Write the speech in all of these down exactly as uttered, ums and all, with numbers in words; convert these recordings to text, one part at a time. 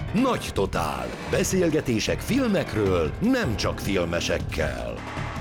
Nagy Totál. Beszélgetések filmekről, nem csak filmesekkel.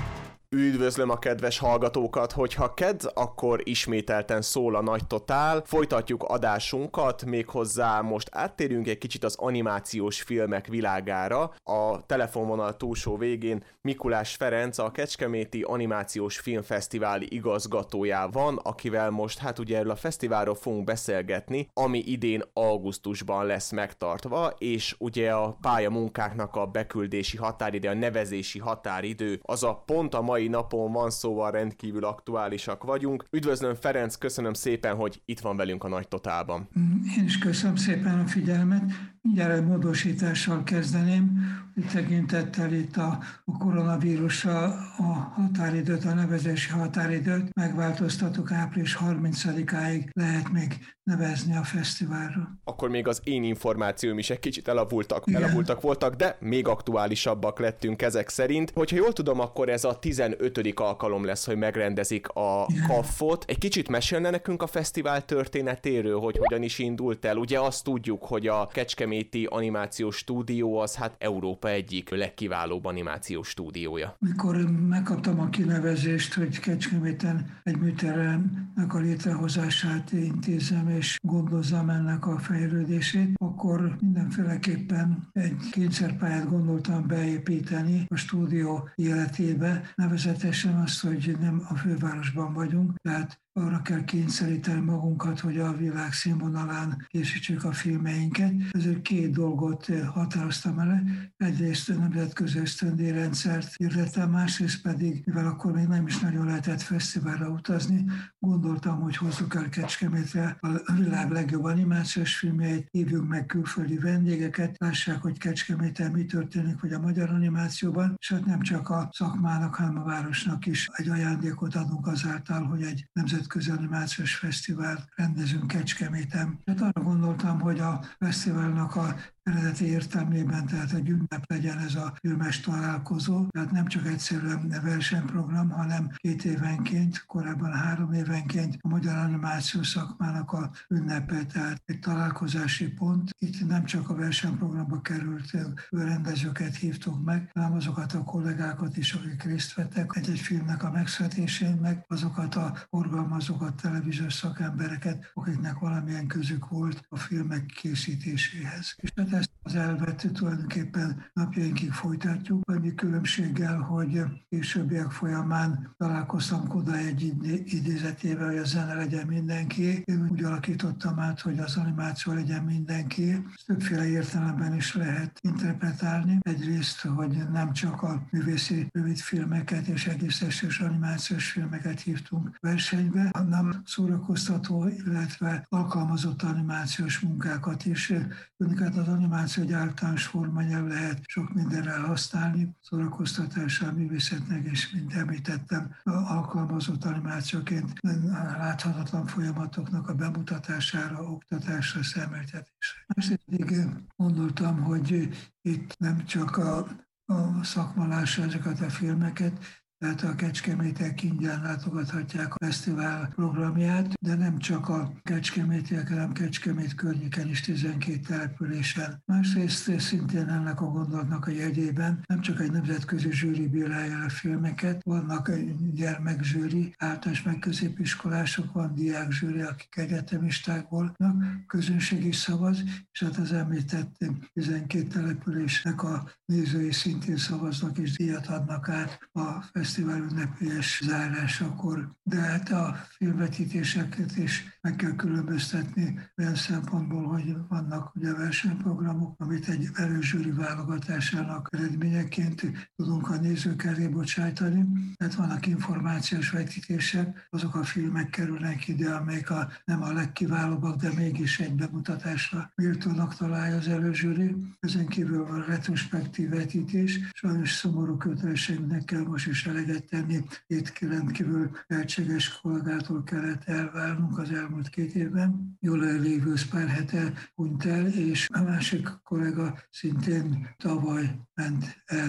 Üdvözlöm a kedves hallgatókat, hogyha kedd, akkor ismételten szól a Nagy Totál. Folytatjuk adásunkat, méghozzá most áttérünk egy kicsit az animációs filmek világára. A telefonvonal túlsó végén Mikulás Ferenc, a Kecskeméti Animációs Filmfesztivál igazgatója van, akivel most hát ugye erről a fesztiválról fogunk beszélgetni, ami idén augusztusban lesz megtartva, és ugye a pályamunkáknak a beküldési határidő, a nevezési határidő, az a pont a mai napon van, szóval rendkívül aktuálisak vagyunk. Üdvözlöm Ferenc, köszönöm szépen, hogy itt van velünk a Nagy Totálban. Én is köszönöm szépen a figyelmet. Mindjárt egy módosítással kezdeném, hogy tekintettel itt a, a koronavírusra a határidőt, a nevezési határidőt megváltoztatok, április harmincadikáig lehet még nevezni a fesztiválra. Akkor még az én információim is egy kicsit elavultak, elavultak voltak, de még aktuálisabbak lettünk ezek szerint. Hogyha jól tudom, akkor ez a tizenötödik alkalom lesz, hogy megrendezik a kaffot. Egy kicsit mesélne nekünk a fesztivál történetéről, hogy hogyan is indult el. Ugye azt tudjuk, hogy a Kecskeméti Animációs Stúdió az hát Európa egyik legkiválóbb animációs stúdiója. Mikor megkaptam a kinevezést, hogy Kecskeméten egy műteremnek a létrehozását intézem és gondozzam ennek a fejlődését, akkor mindenféleképpen egy kényszerpályát gondoltam beépíteni a stúdió életébe, nevezetesen azt, hogy nem a fővárosban vagyunk, tehát arra kell kényszeríteni magunkat, hogy a világ színvonalán készítsük a filmeinket. Ezért két dolgot határoztam el. Egyrészt a nemzetközi ösztöndíjrendszert hirdettem, másrészt pedig, mivel akkor még nem is nagyon lehetett fesztiválra utazni, gondoltam, hogy hozzuk el Kecskemétre a világ legjobb animációs filmjeit, hívjunk meg külföldi vendégeket, lássák, hogy Kecskeméten mi történik, vagy a magyar animációban, és hát nem csak a szakmának, hanem a városnak is egy ajándékot adunk azáltal, hogy egy nemzetközi Animációs Fesztivált rendezünk Kecskeméten. Hát arra gondoltam, hogy a fesztiválnak a eredeti értelmében, tehát egy ünnep legyen ez a filmes találkozó, tehát nem csak egyszerűen versenyprogram, hanem két évenként, korábban három évenként a magyar animáció szakmának a ünnepe, tehát egy találkozási pont. Itt nem csak a versenyprogramba került rendezőket hívtuk meg, hanem azokat a kollégákat is, akik részt vettek egy-egy filmnek a megszületésén, meg azokat a forgalmazókat, televíziós szakembereket, akiknek valamilyen közük volt a filmek készítéséhez. És hát ezt az elvet tulajdonképpen napjainkig folytatjuk, annyi különbséggel, hogy későbbiek folyamán találkoztam Kodály egy idézetével, hogy a zene legyen mindenki. Én úgy alakítottam át, hogy az animáció legyen mindenki. Többféle értelemben is lehet interpretálni. Egyrészt, hogy nem csak a művészi rövidfilmeket és egészes animációs filmeket hívtunk versenybe, hanem szórakoztató, illetve alkalmazott animációs munkákat is. Önöket az animáció egy általános formanyelv, lehet sok mindenre használni, szórakoztatásra, művészetnek, és mint említettem, alkalmazott animációként láthatatlan folyamatoknak a bemutatására, oktatásra, szemléltetésre. Másrészt pedig gondoltam, hogy itt nem csak a, a szakmalásra ezeket a filmeket, tehát a kecskemétiek ingyen látogathatják a fesztivál programját, de nem csak a kecskemétiek, hanem Kecskemét környéken is tizenkét településen. Másrészt szintén ennek a gondolatnak a jegyében nem csak egy nemzetközi zsűri bírálja a filmeket, vannak gyermekzsűri, általános meg középiskolások, van diákzsűri, akik egyetemisták voltak, közönség is szavaz, és hát az említett tizenkét településnek a nézői szintén szavaznak és díjat adnak át a fesztivál fesztivál ünnepélyes zárásakor, de hát a filmvetítéseket is meg kell különböztetni olyan szempontból, hogy vannak ugye versenyprogramok, amit egy előzsűri válogatásának eredményeként tudunk a nézők elé bocsájtani. Tehát vannak információs vetítések, azok a filmek kerülnek ide, amelyek a, nem a legkiválóbbak, de mégis egy bemutatásra méltónak találja az előzsűri. Ezen kívül van retrospektív vetítés, sajnos szomorú kötelességnek kell most is eleget tenni. Két rendkívül lehetséges kollégától kellett elválnunk az elmúlt két évben. Jól lévő pár hete hunyt el, és a másik kollega szintén tavaly ment el.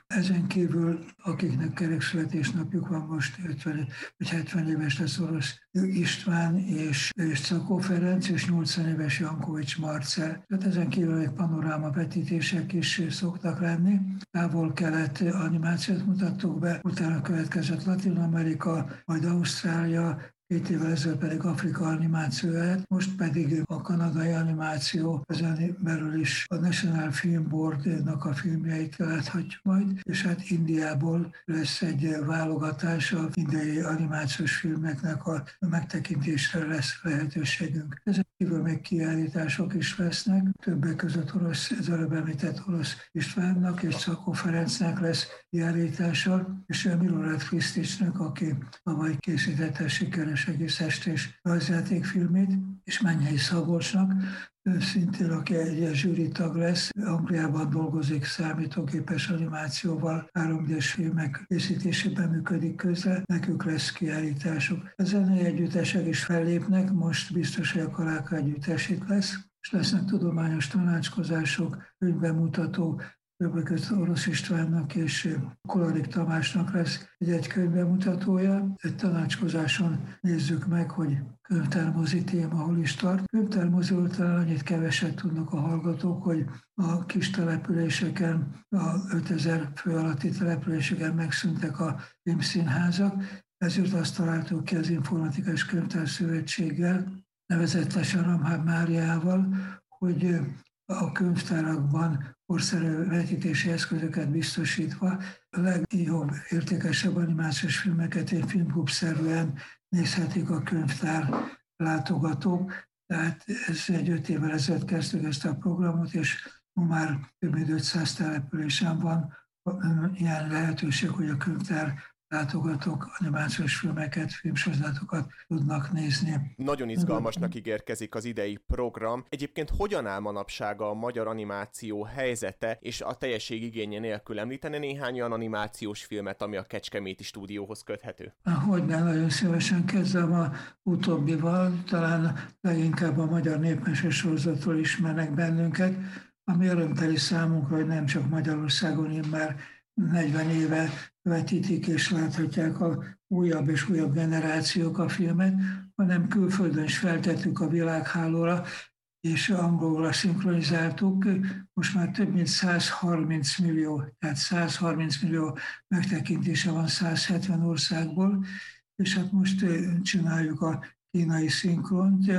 Ezen kívül, akiknek kerekszületésnapjuk van, most ötven vagy hetven éves lesz Orosz István és, és Czakó Ferenc, és nyolcvan éves Jankovics Marcel. Tehát ezen kívül egy panoráma vetítések is szoktak lenni. Távol-kelet animációt mutattuk be, utána következett Latin Amerika, majd Ausztrália, két évvel ezelőtt pedig Afrika animációját, most pedig a kanadai animáció, ezen belül is a National Film Board-nak a filmjeit láthatjuk majd, és hát Indiából lesz egy válogatás, a indiai animációs filmeknek a megtekintésre lesz lehetőségünk. Ezen kívül még kiállítások is lesznek, többek között orosz, az előbb említett Orosz Istvánnak és Czakó Ferencnek lesz kiállítása, és Milorad Kriszticsnek, aki tavaly készítette sikeres egész estés rajzjátékfilmét, és Mennyei Szabolcsnak, ő szintén, aki egy zsűritag lesz, Angliában dolgozik számítógépes animációval, három dés filmek készítésében működik közre, nekük lesz kiállításuk. A zenei együttesek is fellépnek, most biztos, hogy a Kaláka együttes itt lesz, és lesznek tudományos tanácskozások, könyvbemutató, többek között Orosz Istvánnak és Kolarik Tamásnak lesz egy, egy könyvbemutatója. Egy tanácskozáson nézzük meg, hogy könyvtármozi téma hol is tart. Könyvtármoziról talán annyit keveset tudnak a hallgatók, hogy a kis településeken, a ötezer fő alatti településeken megszűntek a filmszínházak, ezért azt találtuk ki az Informatikai Könyvtárszövetséggel, nevezetesen Ramháb Máriával, hogy a könyvtárakban korszerű vetítési eszközöket biztosítva a legjobb, értékesebb animációs filmeket egy filmklub-szerűen nézhetik a könyvtár látogatók. Tehát ez egy öt évvel ezelőtt kezdtük ezt a programot, és ma már több mint ötszáz településen van ilyen lehetőség, hogy a könyvtár látogatók animációs filmeket, filmsorozatokat tudnak nézni. Nagyon izgalmasnak ígérkezik az idei program. Egyébként hogyan áll manapság a magyar animáció helyzete, és a teljesség igénye nélkül említene néhány olyan animációs filmet, ami a Kecskeméti stúdióhoz köthető? Hogyne, nagyon szívesen kezdem a utóbbival, talán leginkább a magyar népmese sorozatról ismernek bennünket, ami örömteli számunkra, hogy nem csak Magyarországon, immár negyven éve vetítik és láthatják a újabb és újabb generációk a filmet, hanem külföldön is feltettük a világhálóra, és angolra szinkronizáltuk. Most már több mint száz harminc millió, tehát száz harminc millió megtekintése van száz hetven országból, és hát most csináljuk a kínai szinkront,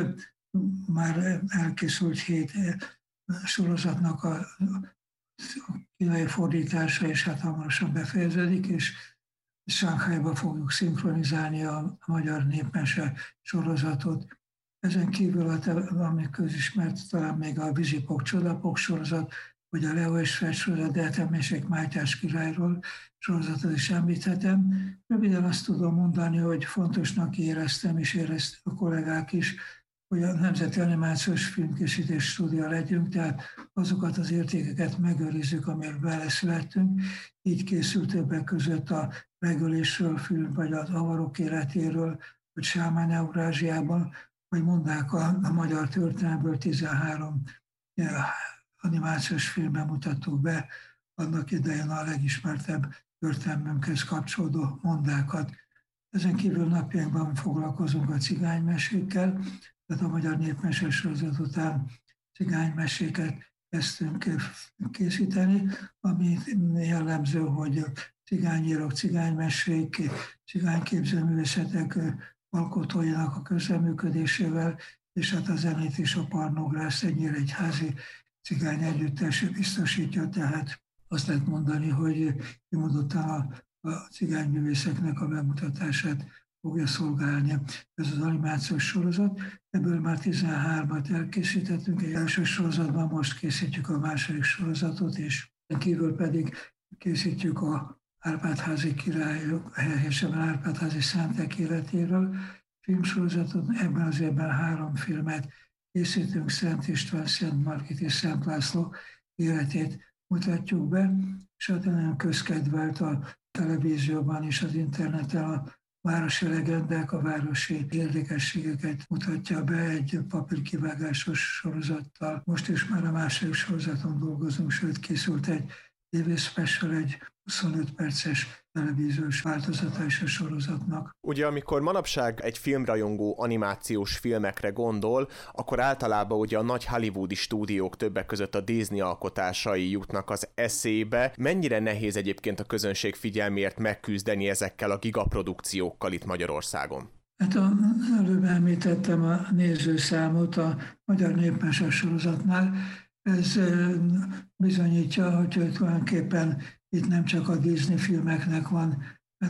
már elkészült hét sorozatnak a kínai fordítása, és hát hamarosan befejeződik, és Shanghaiba fogjuk szinkronizálni a magyar népmese sorozatot. Ezen kívül, ami közismert, talán még a Vizsipok Csodapok sorozat, vagy a Leo és Fred sorozat, de hát a Mesék Mátyás királyról sorozatot is említhetem. Röviden azt tudom mondani, hogy fontosnak éreztem, és éreztem a kollégák is, hogy a Nemzeti Animációs Filmkészítés Stúdió legyünk, tehát azokat az értékeket megőrizzük, amiről beleszülettünk. Így készült többek között a Megölésről film, vagy az Avarok életéről, vagy Sámán Eurázsiában, vagy mondák a, a magyar történelmből tizenhárom animációs filmben mutattuk be annak idején a legismertebb történelmünkhez kapcsolódó mondákat. Ezen kívül napjainkban foglalkozunk a cigánymesékkel, tehát a magyar népmese sorozat után cigánymeséket kezdtünk készíteni, ami jellemző, hogy cigányírók, cigánymesék, cigányképzőművészetek alkotóinak a közreműködésével, és hát a zenét is a Parnogrász egy Nyíregyházi cigány együttes biztosítja, tehát azt lehet mondani, hogy kimondottan a, a cigányművészeknek a bemutatását fogja szolgálni ez az animációs sorozat. Ebből már tizenhármat elkészítettünk, egy első sorozatban most készítjük a második sorozatot, és kívül pedig készítjük a Árpád-házi királyok, helyesebben Árpád-házi szentek életéről filmsorozatot. Ebben az évben három filmet készítünk, Szent István, Szent Margit és Szent László életét mutatjuk be, és hát nagyon közkedvelt a televízióban és az interneten a városi legendák, a városi érdekességeket mutatja be egy papírkivágásos sorozattal. Most is már a második sorozaton dolgozunk, sőt készült egy té vé special, egy huszonöt perces televíziós változata is a sorozatnak. Ugye amikor manapság egy filmrajongó animációs filmekre gondol, akkor általában ugye a nagy hollywoodi stúdiók, többek között a Disney alkotásai jutnak az eszébe. Mennyire nehéz egyébként a közönség figyelméért megküzdeni ezekkel a gigaprodukciókkal itt Magyarországon? Hát az előbb említettem a nézőszámot a Magyar Népmese sorozatnál. Ez bizonyítja, hogy tulajdonképpen itt nem csak a Disney filmeknek van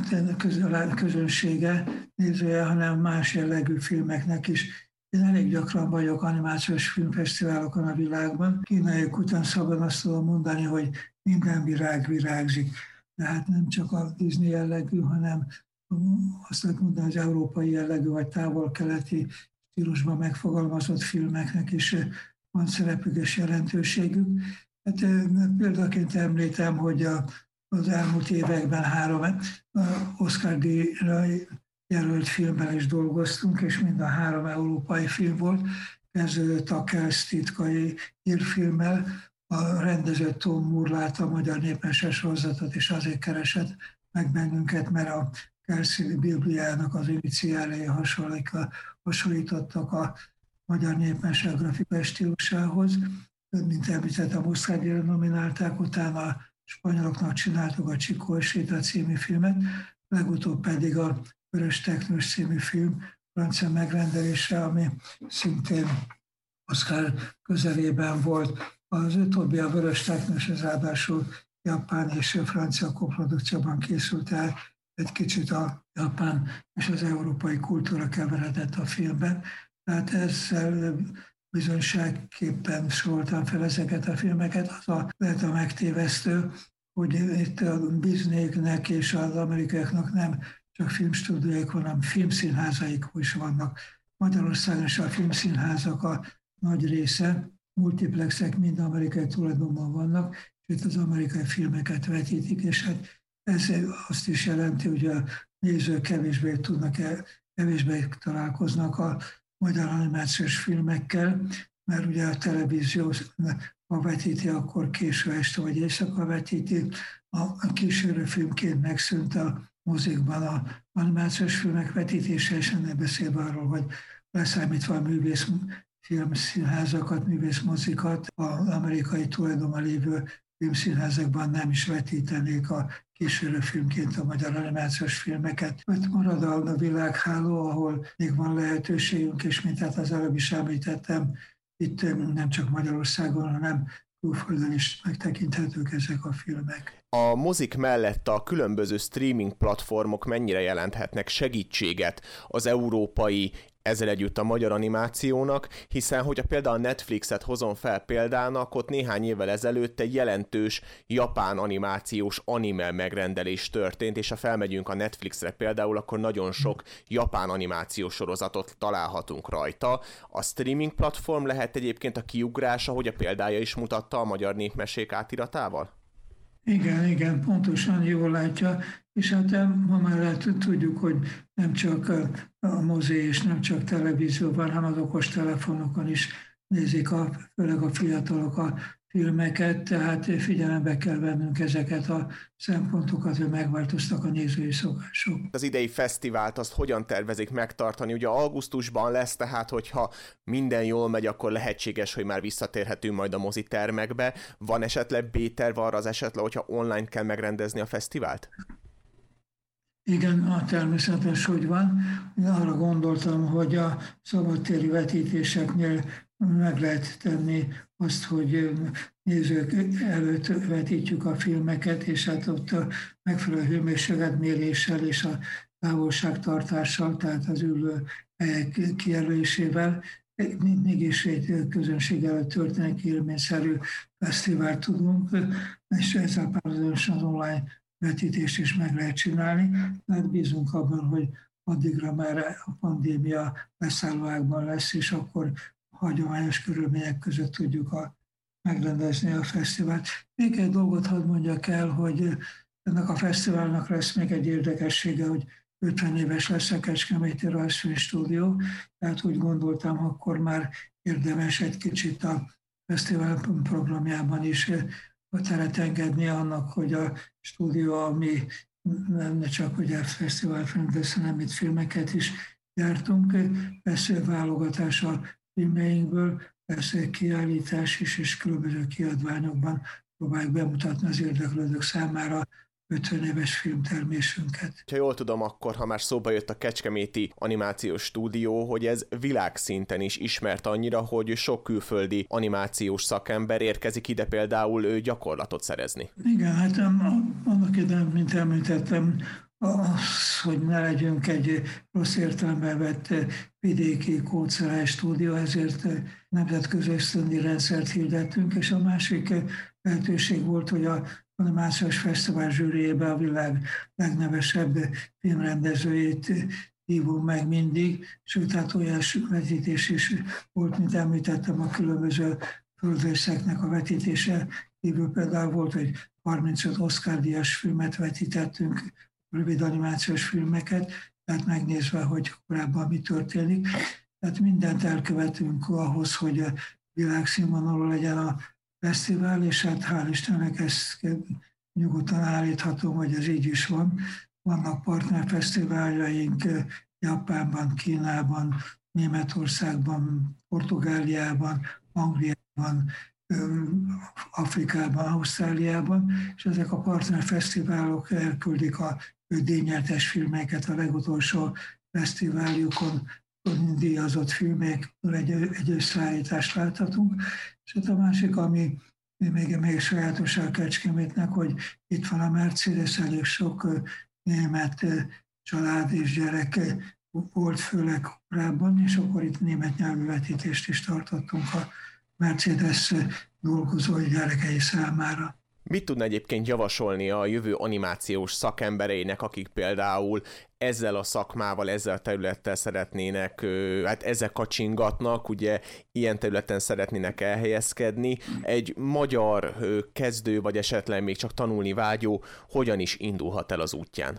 közönsége, nézője, hanem más jellegű filmeknek is. Én elég gyakran vagyok animációs filmfesztiválokon a világban. Kínaiak után szabad azt tudom mondani, hogy minden virág virágzik. De hát nem csak a Disney jellegű, hanem azt lehet mondani, az európai jellegű vagy távol-keleti stílusban megfogalmazott filmeknek is van szerepük és jelentőségük. Hát, példaként említem, hogy a, az elmúlt években három Oscar-díjra jelölt filmben is dolgoztunk, és mind a három európai film volt. Kezdődött a Kelsz titkai írfilmmel, a rendező Tom Moore látta a Magyar Népmese sorozatot, és azért keresett meg bennünket, mert a Kelsz Bibliának az iniciálei hasonlítottak a Magyar Népmese grafikai stílusához. Mint említettem, Oscar-díjra nominálták, utána a spanyoloknak csináltuk a Chico Séta című filmet, legutóbb pedig a Vörös Teknős című film francia megrendelése, ami szintén Oscar közelében volt. Az utóbbi a Vörös Teknős, az ráadásul japán és francia koprodukcióban készült el, egy kicsit a japán és az európai kultúra keveredett a filmben. Tehát ezzel bizonyságképpen soroltam fel ezeket a filmeket. Az a, lehet a megtévesztő, hogy itt a Disneynek és az amerikaiaknak nem csak filmstúdióik, hanem filmszínházaik is vannak. Magyarországon is a filmszínházak a nagy része, multiplexek mind amerikai tulajdonban vannak, és itt az amerikai filmeket vetítik, és hát ez azt is jelenti, hogy a nézők kevésbé tudnak, kevésbé találkoznak a magyar animációs filmekkel, mert ugye a televízió, ha vetíti, akkor késő este vagy éjszaka vetíti. A kísérő filmként megszűnt a mozikban a animációs filmek vetítése, és ennek beszélve arról, hogy leszámítva a művész filmszínházakat, művészmozikat, az amerikai tulajdonban lévő filmszínházakban nem is vetítenék a kísérő filmként a magyar animációs filmeket. Ott marad a világháló, ahol még van lehetőségünk, és mint hát az előbb is említettem, itt nem csak Magyarországon, hanem külföldön is megtekinthetők ezek a filmek. A mozik mellett a különböző streaming platformok mennyire jelenthetnek segítséget az európai, ezzel együtt a magyar animációnak, hiszen hogyha például a Netflixet hozom fel példának, ott néhány évvel ezelőtt egy jelentős japán animációs anime megrendelés történt, és ha felmegyünk a Netflixre például, akkor nagyon sok japán animációs sorozatot találhatunk rajta. A streaming platform lehet egyébként a kiugrás, ahogy a példája is mutatta a Magyar Népmesék átiratával? Igen, igen, pontosan jól látja, és hát ma már lehet, tudjuk, hogy nem csak a mozi és nem csak televízióban, hanem az okostelefonokon is nézik, a, főleg a fiatalok a filmeket, tehát figyelembe kell vennünk ezeket a szempontokat, hogy megváltoztak a nézői szokások. Az idei fesztivált azt hogyan tervezik megtartani? Ugye augusztusban lesz, tehát hogyha minden jól megy, akkor lehetséges, hogy már visszatérhetünk majd a mozitermekbe. Van esetleg B-terv arra az esetleg, hogyha online kell megrendezni a fesztivált? Igen, természetes, hogy van. Én arra gondoltam, hogy a szabadtéri vetítéseknél meg lehet tenni azt, hogy nézők előtt vetítjük a filmeket, és hát ott a megfelelő hőmérsékletméréssel és a távolságtartással, tehát az ülő helyek kijelölésével mégis egy közönség előtt történik élményszerű fesztivált tudunk, és ezzel párhuzamosan az online vetítést is meg lehet csinálni. Tehát bízunk abban, hogy addigra már a pandémia leszállóákban lesz, és akkor hagyományos körülmények között tudjuk a, megrendezni a fesztivált. Még egy dolgot hadd mondjak el, hogy ennek a fesztiválnak lesz még egy érdekessége, hogy ötven éves lesz a Kecskeméti Rajzfilmstúdió, tehát úgy gondoltam, akkor már érdemes egy kicsit a fesztivál programjában is a teret engedni annak, hogy a stúdió, ami nem csak ugye fesztiválfilmeket, hanem itt filmeket is gyártunk, persze válogatás a filmeinkből, persze kiállítás is, és különböző kiadványokban próbáljuk bemutatni az érdeklődők számára ötven éves filmtermésünket. Ha jól tudom, akkor, ha már szóba jött a Kecskeméti Animációs Stúdió, hogy ez világszinten is ismert annyira, hogy sok külföldi animációs szakember érkezik ide például gyakorlatot szerezni. Igen, hát annak idején, mint említettem, az, hogy ne legyünk egy rossz értelemben vett vidéki kóceráj stúdió, ezért nemzetközi ösztöndi rendszert hirdettünk, és a másik lehetőség volt, hogy a animációs fesztivál zsűriébe a világ legnevesebb filmrendezőjét hívunk meg mindig, sőt, hát olyan vetítés is volt, mint említettem, a különböző földrészeknek a vetítése. Kívül például volt, hogy harmincöt Oscar-díjas filmet vetítettünk, rövid animációs filmeket, tehát megnézve, hogy korábban mi történik. Tehát mindent elkövetünk ahhoz, hogy világszínvonalú legyen a fesztivál, és hát hál' Istennek ezt nyugodtan állíthatom, hogy ez így is van. Vannak partnerfesztiváljaink Japánban, Kínában, Németországban, Portugáliában, Angliában, Afrikában, Ausztráliában, és ezek a partnerfesztiválok elküldik a díjnyertes filmeket a legutolsó fesztiváljukon, díjazott filmekből egy, egy összeállítást láthatunk. És hát a másik, ami még, még sajátosság Kecskemétnek, hogy itt van a Mercedes, elég sok német család és gyerek volt főleg korábban, és akkor itt német nyelvű vetítést is tartottunk a Mercedes dolgozói gyerekei számára. Mit tudna egyébként javasolni a jövő animációs szakembereinek, akik például ezzel a szakmával, ezzel a területtel szeretnének, hát ezzel kacsingatnak, ugye ilyen területen szeretnének elhelyezkedni. Egy magyar kezdő, vagy esetleg még csak tanulni vágyó, hogyan is indulhat el az útján?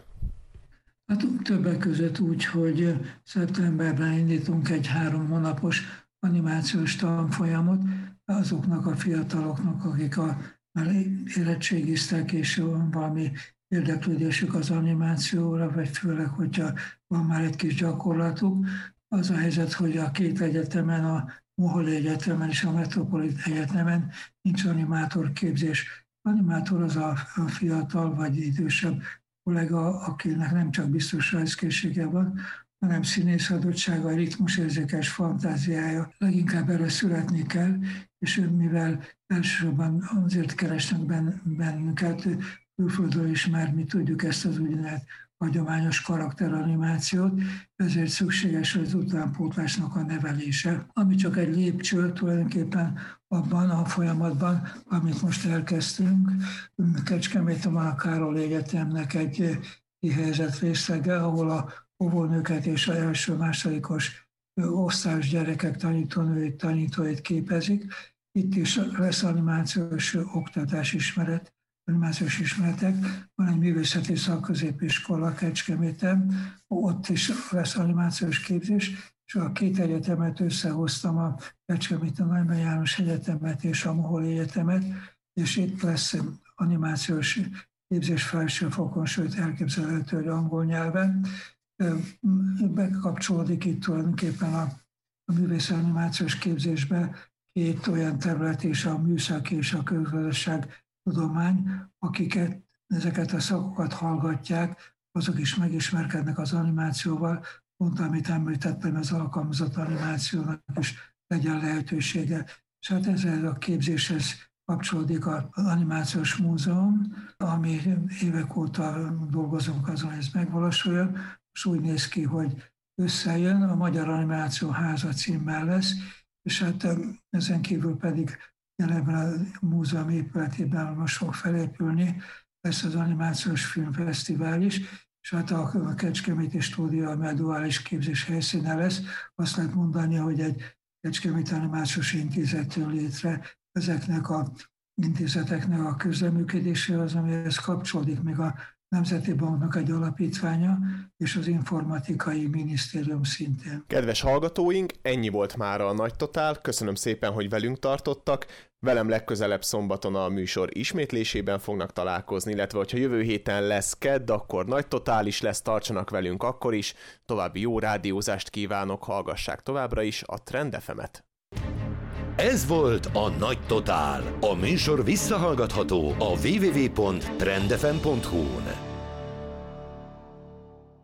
Hát többek között úgy, hogy szeptemberben indítunk egy három hónapos animációs tanfolyamot azoknak a fiataloknak, akik a már érettségiztek, és van valami érdeklődésük az animációra, vagy főleg, hogyha van már egy kis gyakorlatuk. Az a helyzet, hogy a két egyetemen, a Moholi Egyetemen és a Metropolit Egyetemen nincs animátorképzés. Animátor az a, a fiatal vagy idősebb kollega, akinek nem csak biztos rajzkészsége van, hanem színész adottsága, ritmusérzékes fantáziája. Leginkább erre születni kell, és mivel elsősorban azért keresnek bennünket, külföldről is már mi tudjuk ezt az úgynevezett hagyományos karakteranimációt, ezért szükséges az utánpótlásnak a nevelése, ami csak egy lépcső tulajdonképpen abban a folyamatban, amit most elkezdtünk. Kecskeméten van a Károly Egyetemnek egy kihelyezett részlege, ahol a óvónőket és az első-másodikos osztályos gyerekek tanítónőit, tanítóit képezik. Itt is lesz animációs oktatás ismeret, animációs ismeretek. Van egy művészeti szakközépiskola Kecskeméten, ott is lesz animációs képzés, és a két egyetemet összehoztam, a Kecskeméten Nagyban János Egyetemet és a Moholi Egyetemet, és itt lesz animációs képzés felsőfokon, sőt elképzelhető, hogy angol nyelven. Bekapcsolódik itt tulajdonképpen a, a művészeti animációs képzésbe két olyan terület és a műszaki és a közgazdaság tudomány, akiket ezeket a szakokat hallgatják, azok is megismerkednek az animációval, pont amit említettem, az alkalmazott animációnak is legyen lehetősége. És hát ezzel a képzéshez kapcsolódik az Animációs Múzeum, ami évek óta dolgozunk azon, hogy ez megvalósuljon. És úgy néz ki, hogy összejön, a Magyar Animáció Háza címmel lesz, és hát ezen kívül pedig ebben a múzeum épületében most fog felépülni, lesz az Animációs Filmfesztivál is, és hát a Kecskeméti Stúdió, ami a duális képzés helyszíne lesz, azt lehet mondani, hogy egy Kecskeméti Animációs Intézet jön létre, ezeknek az intézeteknek a közleműködéséhez, amihez kapcsolódik még a Nemzeti Banknak egy alapítványa, és az Informatikai Minisztérium szintén. Kedves hallgatóink, ennyi volt már a Nagy Totál. Köszönöm szépen, hogy velünk tartottak. Velem legközelebb szombaton a műsor ismétlésében fognak találkozni, illetve hogyha jövő héten lesz kedd, akkor Nagy Totál is lesz, tartsanak velünk akkor is. További jó rádiózást kívánok, hallgassák továbbra is a Trend ef emet. Ez volt a Nagy Totál. A műsor visszahallgatható a double-u double-u double-u pont trend f m pont hu-n.